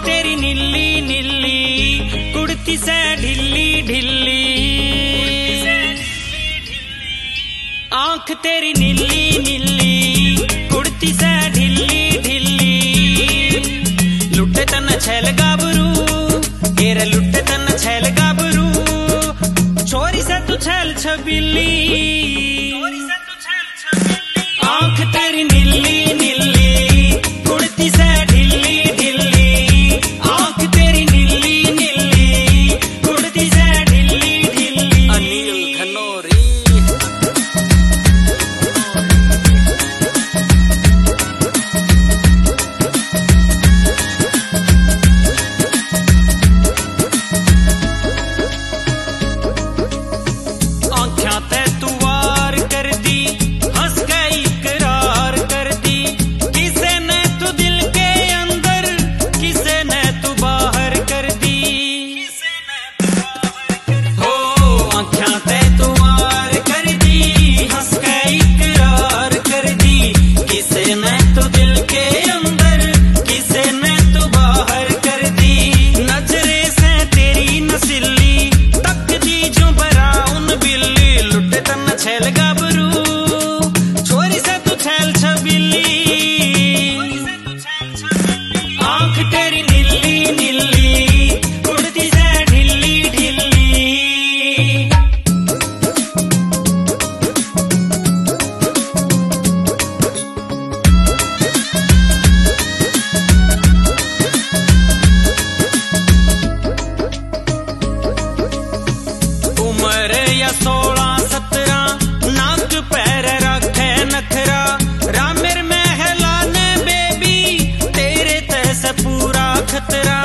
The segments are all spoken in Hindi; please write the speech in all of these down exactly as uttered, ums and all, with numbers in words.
तेरी नीली नीली कुड़ती से ढिल्ली ढिल्ली, आंख तेरी नीली नीली कुड़ती से ढिल्ली ढिल्ली, लुटे तन छैल गाबरू घेर लुटे तन छैल गाबरू, छोरी से तू छैल छबिली, आंख तेरी नीली नीली कुड़ती से ढिल्ली ढिल्ली, आंख तेरी नीली नीली कुड़ती से ढिल्ली ढिल्ली। अनिल खनौरी सोलह सत्रह नाक पैर रखे नखरा, रामेर महलाने बेबी तेरे तैस पूरा खतरा,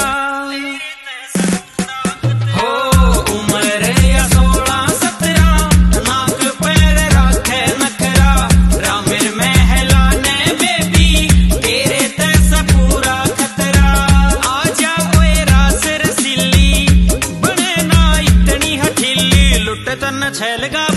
हो उम्र या सोलह सत्रह नाक पैर रखे नखरा, रामेर महलाने बेबी तेरे तैस पूरा खतरा, आजा ओए रास रसीली बने ना इतनी हठीली, लुट तन छैल गा